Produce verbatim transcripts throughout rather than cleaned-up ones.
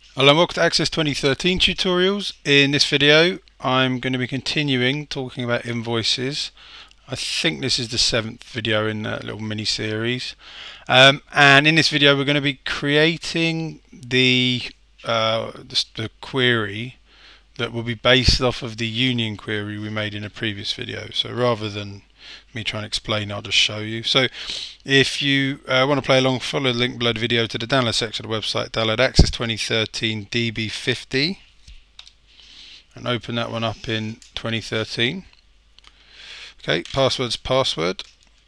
Hello and welcome to Access twenty thirteen tutorials. In this video I'm going to be continuing talking about invoices. I think this is the seventh video in a little mini series, um, and in this video we're going to be creating the, uh, the, the query that will be based off of the union query we made in a previous video. So rather than me trying to explain, I'll just show you. So if you uh, want to play along, follow the link below the video to the download section of the website, download Access twenty thirteen D B fifty and open that one up in twenty thirteen. Okay, password's password.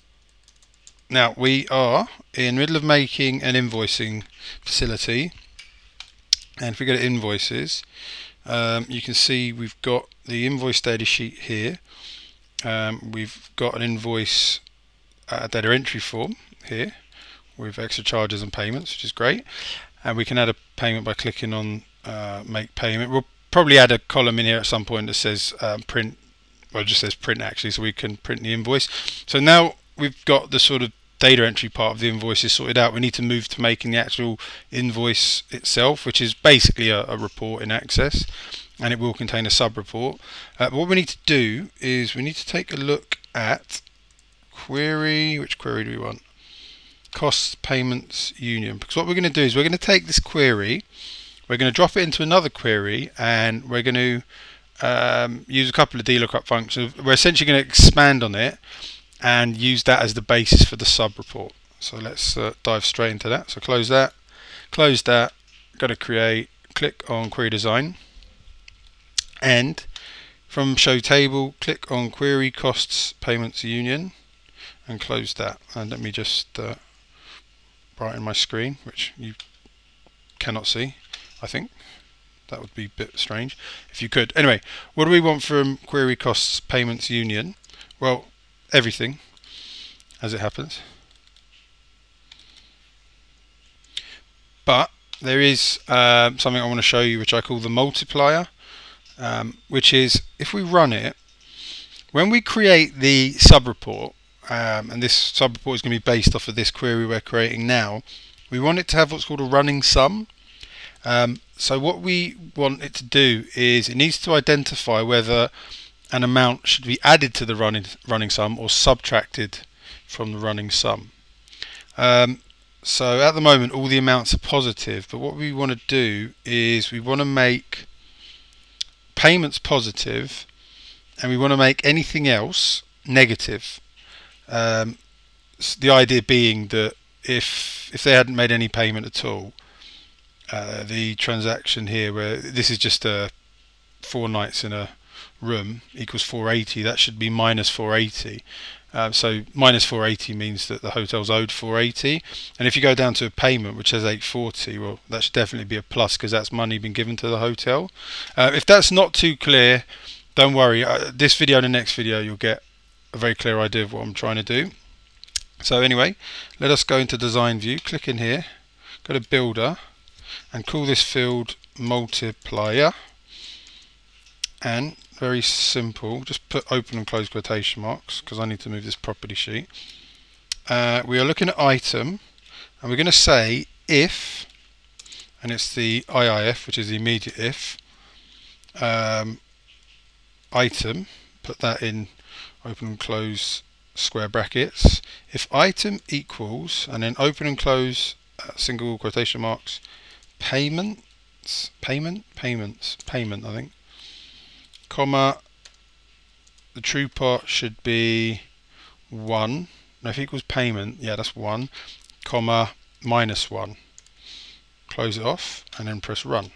Now we are in the middle of making an invoicing facility, and if we go to invoices, um, you can see we've got the invoice data sheet here. Um, we've got an invoice uh, data entry form here with extra charges and payments, which is great, and we can add a payment by clicking on uh, make payment. We'll probably add a column in here at some point that says um, print, well, it just says print actually, so we can print the invoice. So now we've got the sort of data entry part of the invoice is sorted out. We need to move to making the actual invoice itself, which is basically a, a report in Access, and it will contain a sub-report. Uh, what we need to do is we need to take a look at query. Which query do we want? Costs, payments, union. Because what we're going to do is we're going to take this query, we're going to drop it into another query, and we're going to um, use a couple of D lookup functions. We're essentially going to expand on it and use that as the basis for the sub-report. So let's uh, dive straight into that. So close that, close that, go to create, click on query design, and from show table click on query costs payments union and close that. And let me just uh, brighten my screen, which you cannot see. I think that would be a bit strange if you could. Anyway, what do we want from query costs payments union? Well, everything, as it happens, but there is uh, something I want to show you which I call the multiplier, um, which is if we run it, when we create the sub-report, um, and this sub-report is going to be based off of this query we're creating now, we want it to have what's called a running sum. Um, so what we want it to do is it needs to identify whether an amount should be added to the running running sum or subtracted from the running sum. Um, so at the moment all the amounts are positive, but what we want to do is we want to make payments positive and we want to make anything else negative. Um, the idea being that if if they hadn't made any payment at all, uh, the transaction here, where this is just a four nights in a room equals four eighty, that should be minus four eighty. Um, so minus four eighty means that the hotel's owed four eighty, and if you go down to a payment which says eight forty, well, that should definitely be a plus because that's money been given to the hotel. Uh, if that's not too clear, don't worry, uh, this video and the next video you'll get a very clear idea of what I'm trying to do. So anyway, let us go into design view, click in here, go to builder and call this field multiplier, and very simple, just put open and close quotation marks because I need to move this property sheet. Uh, we are looking at item and we're going to say if, and it's the I I F, which is the immediate if, um, item, put that in open and close square brackets, if item equals, and then open and close uh, single quotation marks, payments, payment, payments, payment I think, comma, the true part should be one. Now if it equals payment, yeah, that's one, comma, minus one. Close it off and then press run.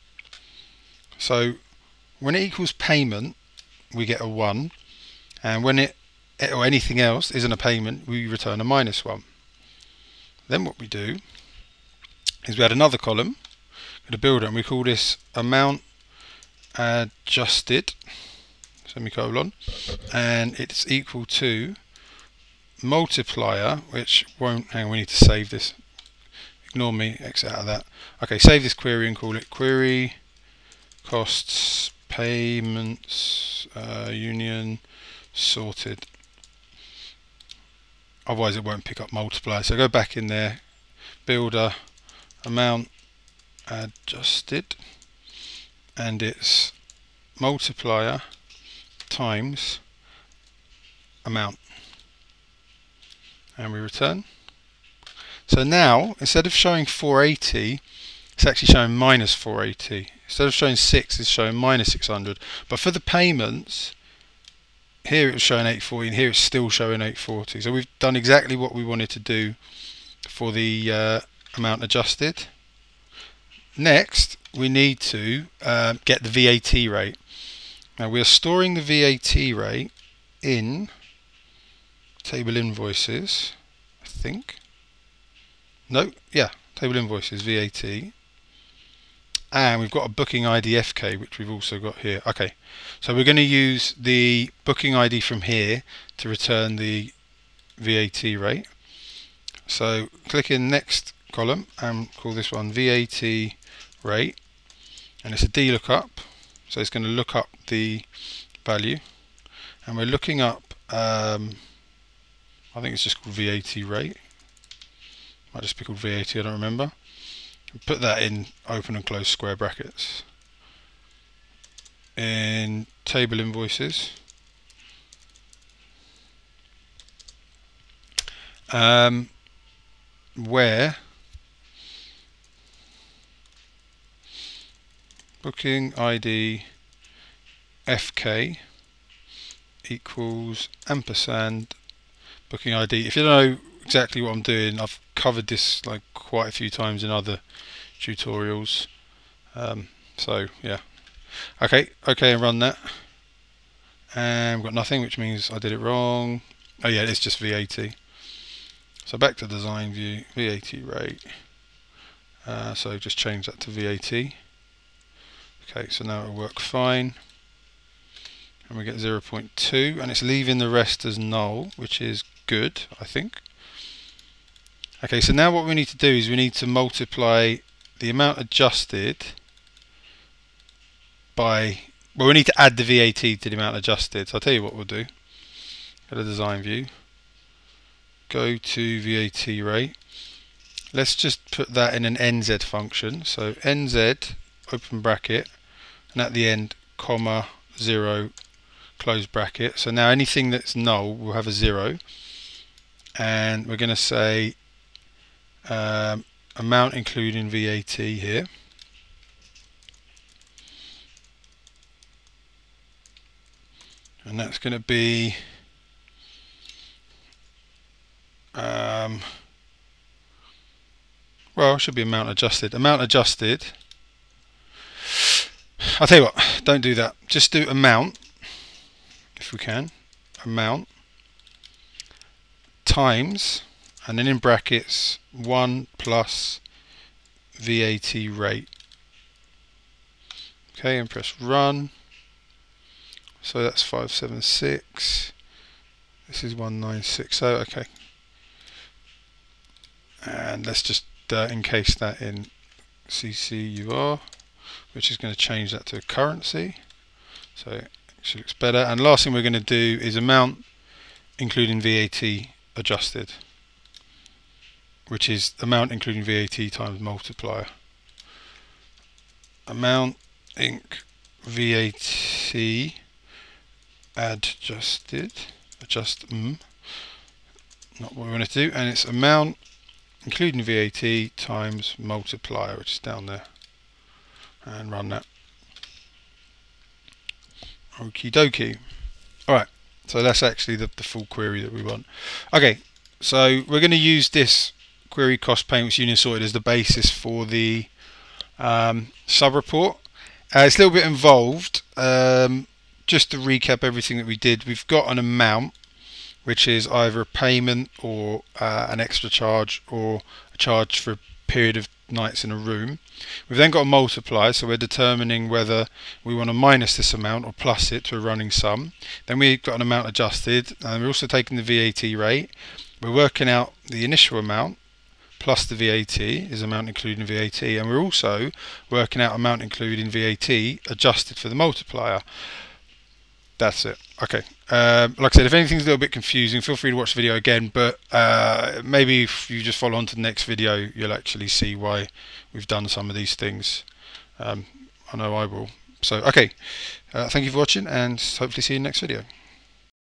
So when it equals payment, we get a one, and when it or anything else isn't a payment, we return a minus one. Then what we do is we add another column, go to builder, and we call this amount adjusted semicolon, and it's equal to multiplier, which won't, hang on, we need to save this, ignore me, exit out of that. Okay, save this query and call it query costs payments uh, union sorted, otherwise it won't pick up multiplier. So go back in there, builder, amount adjusted, and it's multiplier times amount, and we return. So now, instead of showing four eighty, it's actually showing minus four eighty. Instead of showing six, it's showing minus six hundred. But for the payments, here it was showing eight forty, and here it's still showing eight forty. So we've done exactly what we wanted to do for the uh, amount adjusted. Next, we need to uh, get the V A T rate. Now we are storing the V A T rate in table invoices, I think. No, yeah, table invoices, V A T. And we've got a booking I D F K, which we've also got here. Okay, so we're going to use the booking I D from here to return the V A T rate. So click in next column and call this one V A T rate, and it's a D lookup, so it's going to look up the value, and we're looking up, um, I think it's just called V A T rate, might just be called V A T, I don't remember. Put that in open and close square brackets. In table invoices, um, where booking I D F K equals ampersand booking I D. If you don't know exactly what I'm doing, I've covered this like quite a few times in other tutorials, um, so yeah. Okay, okay, and run that, and we've got nothing, which means I did it wrong. Oh yeah, it's just V A T. So back to design view, V A T rate, uh, so just change that to V A T. Okay, so now it'll work fine, and we get zero point two, and it's leaving the rest as null, which is good, I think. Okay, so now what we need to do is we need to multiply the amount adjusted by, well, we need to add the V A T to the amount adjusted. So I'll tell you what we'll do. Go to design view, go to V A T rate. Let's just put that in an N Z function. So N Z, open bracket, and at the end, comma, zero, close bracket. So now anything that's null will have a zero. And we're going to say um, amount including V A T here. And that's going to be um, well, it should be amount adjusted. Amount adjusted. I'll tell you what, don't do that. Just do amount, if we can. Amount times, and then in brackets, one plus V A T rate. Okay, and press run. So that's five seven six. This is one nine six zero. Okay. And let's just uh, encase that in C C U R, which is going to change that to a currency. So it actually looks better. And last thing we're going to do is amount including V A T adjusted, which is amount including V A T times multiplier. Amount inc V A T adjusted, adjust mm, not what we want to do, and it's amount including V A T times multiplier, which is down there, and run that. Okie dokie. Alright, so that's actually the, the full query that we want. Okay, so we're going to use this query cost payments union sorted as the basis for the um, sub report. Uh, it's a little bit involved. Um, just to recap everything that we did, we've got an amount which is either a payment or uh, an extra charge or a charge for a period of nights in a room. We've then got a multiplier, so we're determining whether we want to minus this amount or plus it to a running sum. Then we've got an amount adjusted, and we're also taking the V A T rate. We're working out the initial amount plus the V A T is amount including V A T, and we're also working out amount including V A T adjusted for the multiplier. That's it. Okay, um, like I said, if anything's a little bit confusing, feel free to watch the video again, but uh, maybe if you just follow on to the next video, you'll actually see why we've done some of these things. Um, I know I will. So, okay, uh, thank you for watching, and hopefully see you in the next video.